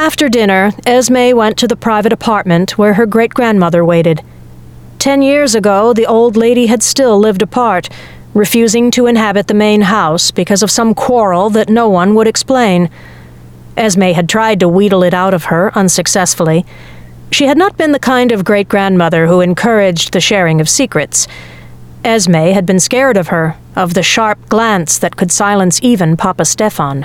After dinner, Esme went to the private apartment where her great-grandmother waited. 10 years ago, the old lady had still lived apart, refusing to inhabit the main house because of some quarrel that no one would explain. Esme had tried to wheedle it out of her, unsuccessfully. She had not been the kind of great-grandmother who encouraged the sharing of secrets. Esme had been scared of her, of the sharp glance that could silence even Papa Stefan.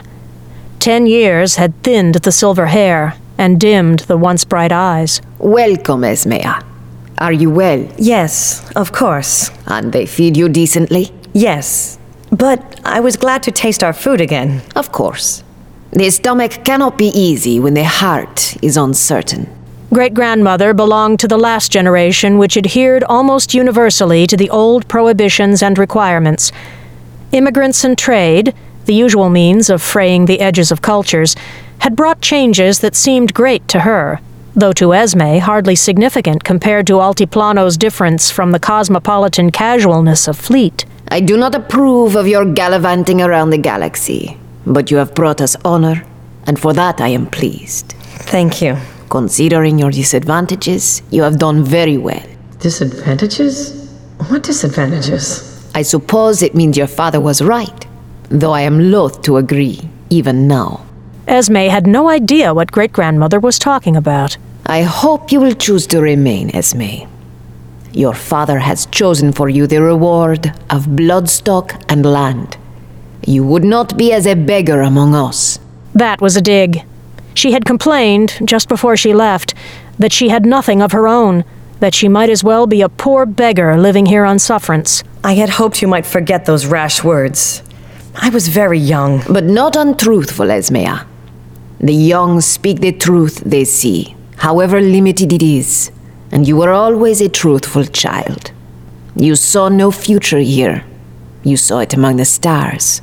10 years had thinned the silver hair and dimmed the once bright eyes. Welcome, Esmea. Are you well? Yes, of course. And they feed you decently? Yes, but I was glad to taste our food again. Of course. The stomach cannot be easy when the heart is uncertain. Great-grandmother belonged to the last generation which adhered almost universally to the old prohibitions and requirements. Immigrants and trade, the usual means of fraying the edges of cultures, had brought changes that seemed great to her, though to Esme hardly significant compared to Altiplano's difference from the cosmopolitan casualness of Fleet. I do not approve of your gallivanting around the galaxy, but you have brought us honor, and for that I am pleased. Thank you. Considering your disadvantages, you have done very well. Disadvantages? What disadvantages? I suppose it means your father was right, though I am loath to agree, even now. Esme had no idea what great-grandmother was talking about. I hope you will choose to remain, Esme. Your father has chosen for you the reward of bloodstock and land. You would not be as a beggar among us. That was a dig. She had complained, just before she left, that she had nothing of her own, that she might as well be a poor beggar living here on sufferance. I had hoped you might forget those rash words. I was very young. But not untruthful, Esmea. The young speak the truth they see, however limited it is, and you were always a truthful child. You saw no future here. You saw it among the stars.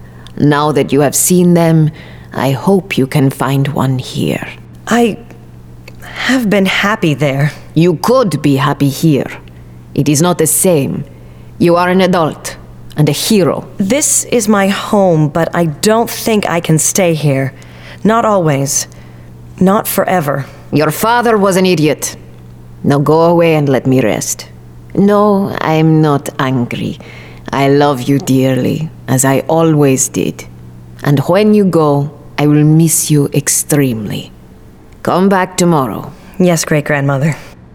Now that you have seen them, I hope you can find one here. I have been happy there. You could be happy here. It is not the same. You are an adult and a hero. This is my home, but I don't think I can stay here. Not always. Not forever. Your father was an idiot. Now go away and let me rest. No, I'm not angry. I love you dearly, as I always did. And when you go, I will miss you extremely. Come back tomorrow. Yes, great-grandmother.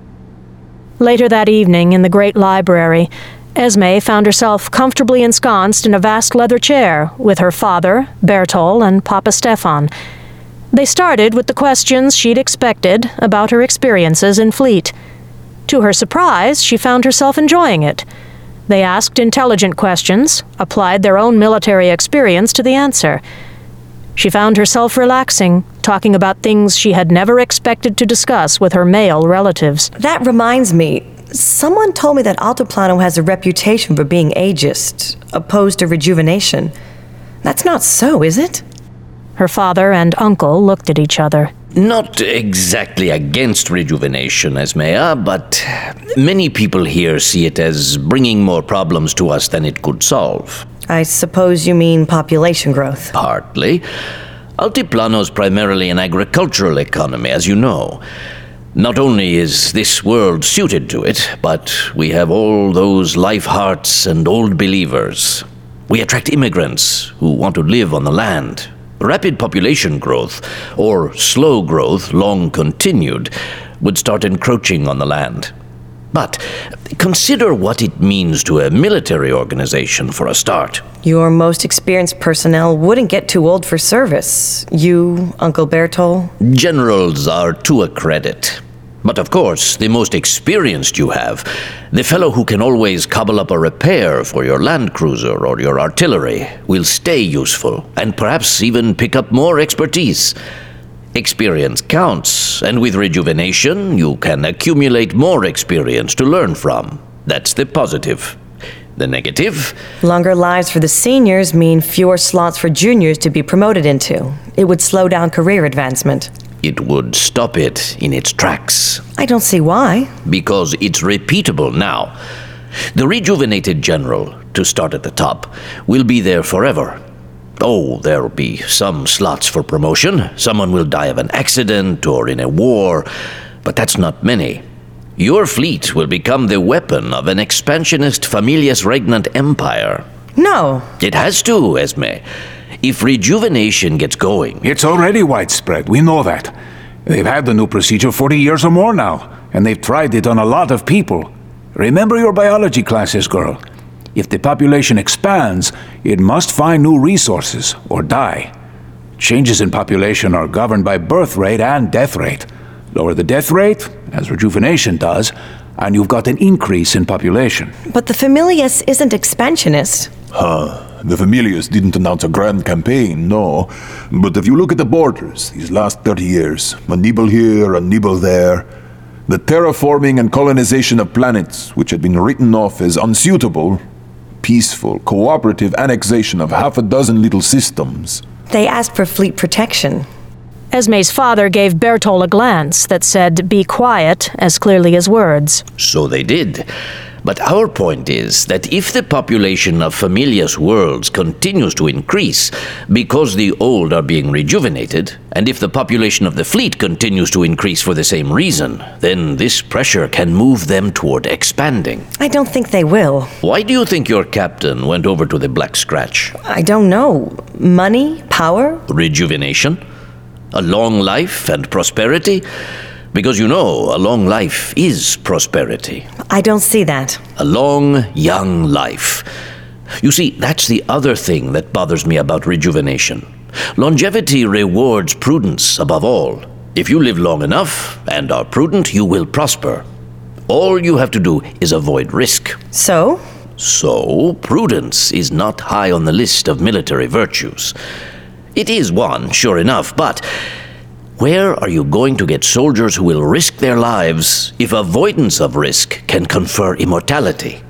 Later that evening, in the great library, Esme found herself comfortably ensconced in a vast leather chair with her father, Bertol, and Papa Stefan. They started with the questions she'd expected about her experiences in Fleet. To her surprise, she found herself enjoying it. They asked intelligent questions, applied their own military experience to the answer. She found herself relaxing, talking about things she had never expected to discuss with her male relatives. That reminds me, someone told me that Altiplano has a reputation for being ageist, opposed to rejuvenation. That's not so, is it? Her father and uncle looked at each other. Not exactly against rejuvenation, Esmea, but many people here see it as bringing more problems to us than it could solve. I suppose you mean population growth. Partly. Altiplano's primarily an agricultural economy, as you know. Not only is this world suited to it, but we have all those life hearts and old believers. We attract immigrants who want to live on the land. Rapid population growth, or slow growth long continued, would start encroaching on the land. But consider what it means to a military organization for a start. Your most experienced personnel wouldn't get too old for service. You, Uncle Bertol? Generals are to a credit. But of course, the most experienced you have, the fellow who can always cobble up a repair for your land cruiser or your artillery, will stay useful, and perhaps even pick up more expertise. Experience counts, and with rejuvenation, you can accumulate more experience to learn from. That's the positive. The negative? Longer lives for the seniors mean fewer slots for juniors to be promoted into. It would slow down career advancement. It would stop it in its tracks. I don't see why. Because it's repeatable now. The rejuvenated general, to start at the top, will be there forever. Oh, there'll be some slots for promotion. Someone will die of an accident or in a war, but that's not many. Your fleet will become the weapon of an expansionist Familius Regnant empire. No. It has to, Esme. If rejuvenation gets going... It's already widespread, we know that. They've had the new procedure 40 years or more now, and they've tried it on a lot of people. Remember your biology classes, girl. If the population expands, it must find new resources or die. Changes in population are governed by birth rate and death rate. Lower the death rate, as rejuvenation does, and you've got an increase in population. But the Familius isn't expansionist. The Familius didn't announce a grand campaign, no. But if you look at the borders, these last 30 years, a nibble here, a nibble there, the terraforming and colonization of planets, which had been written off as unsuitable, peaceful, cooperative annexation of half a dozen little systems. They asked for fleet protection. Esme's father gave Bertol a glance that said, "Be quiet," as clearly as words. So they did. But our point is that if the population of Familius worlds continues to increase because the old are being rejuvenated, and if the population of the fleet continues to increase for the same reason, then this pressure can move them toward expanding. I don't think they will. Why do you think your captain went over to the Black Scratch? I don't know. Money? Power? Rejuvenation? A long life and prosperity? Because you know, a long life is prosperity. I don't see that. A long, young life. You see, that's the other thing that bothers me about rejuvenation. Longevity rewards prudence above all. If you live long enough and are prudent, you will prosper. All you have to do is avoid risk. So? So, prudence is not high on the list of military virtues. It is one, sure enough, but where are you going to get soldiers who will risk their lives if avoidance of risk can confer immortality?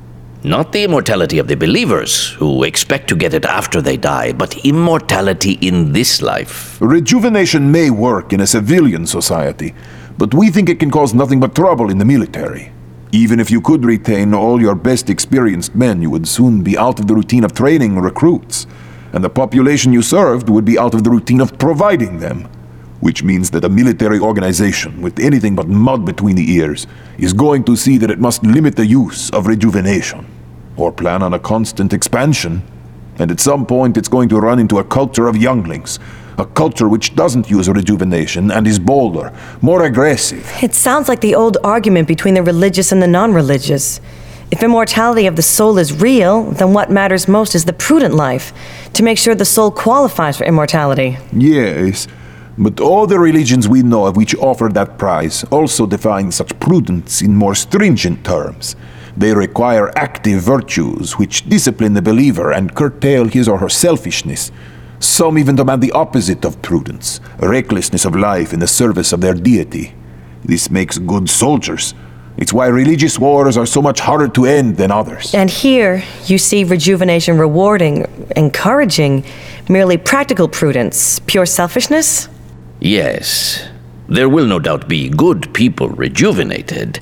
Not the immortality of the believers, who expect to get it after they die, but immortality in this life. Rejuvenation may work in a civilian society, but we think it can cause nothing but trouble in the military. Even if you could retain all your best experienced men, you would soon be out of the routine of training recruits, and the population you served would be out of the routine of providing them. Which means that a military organization with anything but mud between the ears is going to see that it must limit the use of rejuvenation, or plan on a constant expansion. And at some point it's going to run into a culture of younglings, a culture which doesn't use rejuvenation and is bolder, more aggressive. It sounds like the old argument between the religious and the non-religious. If immortality of the soul is real, then what matters most is the prudent life, to make sure the soul qualifies for immortality. Yes, but all the religions we know of which offer that prize also define such prudence in more stringent terms. They require active virtues which discipline the believer and curtail his or her selfishness. Some even demand the opposite of prudence, recklessness of life in the service of their deity. This makes good soldiers. It's why religious wars are so much harder to end than others. And here, you see rejuvenation rewarding, encouraging, merely practical prudence, pure selfishness? Yes, there will no doubt be good people rejuvenated.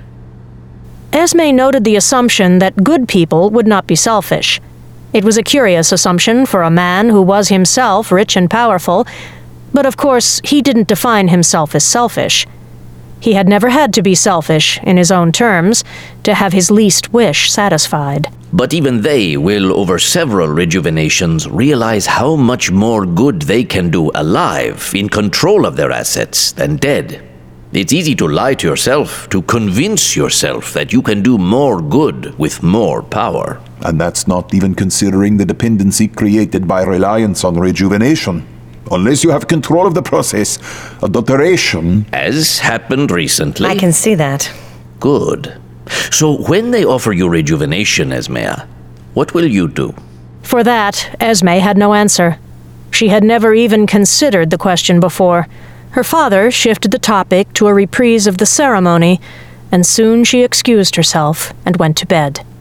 Esme noted the assumption that good people would not be selfish. It was a curious assumption for a man who was himself rich and powerful, but of course he didn't define himself as selfish. He had never had to be selfish, in his own terms, to have his least wish satisfied. But even they will, over several rejuvenations, realize how much more good they can do alive, in control of their assets, than dead. It's easy to lie to yourself, to convince yourself that you can do more good with more power. And that's not even considering the dependency created by reliance on rejuvenation. Unless you have control of the process, adulteration... As happened recently. I can see that. Good. So when they offer you rejuvenation, Esmea, what will you do? For that, Esme had no answer. She had never even considered the question before. Her father shifted the topic to a reprise of the ceremony, and soon she excused herself and went to bed.